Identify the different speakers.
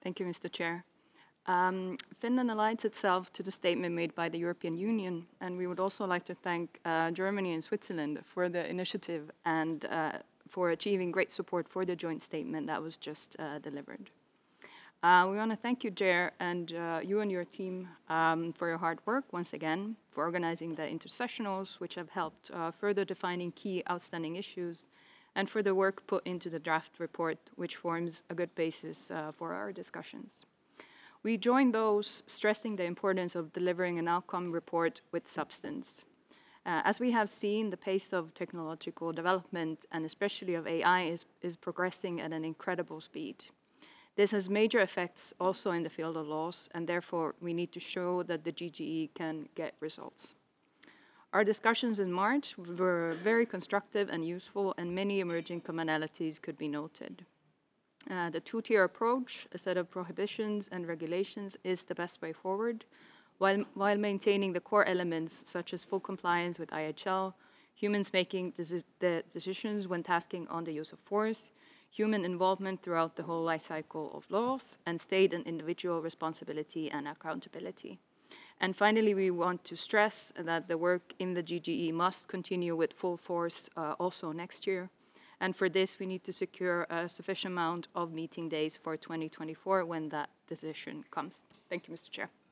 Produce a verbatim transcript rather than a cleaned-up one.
Speaker 1: Thank you, Mister Chair. Um, Finland aligns itself to the statement made by the European Union, and we would also like to thank uh, Germany and Switzerland for the initiative and uh, for achieving great support for the joint statement that was just uh, delivered. Uh, we want to thank you, Jer, and uh, you and your team um, for your hard work once again, for organizing the intersessionals, which have helped uh, further defining key outstanding issues, and for the work put into the draft report, which forms a good basis uh, for our discussions. We join those stressing the importance of delivering an outcome report with substance. Uh, as we have seen, the pace of technological development, and especially of A I, is, is progressing at an incredible speed. This has major effects also in the field of laws, and therefore we need to show that the G G E can get results. Our discussions in March were very constructive and useful, and many emerging commonalities could be noted. Uh, the two-tier approach, a set of prohibitions and regulations, is the best way forward, while, while maintaining the core elements such as full compliance with I H L, humans making deci the decisions when tasking on the use of force, human involvement throughout the whole life cycle of laws, and state and individual responsibility and accountability. And finally, we want to stress that the work in the G G E must continue with full force uh, also next year. And for this, we need to secure a sufficient amount of meeting days for twenty twenty-four when that decision comes. Thank you, Mister Chair.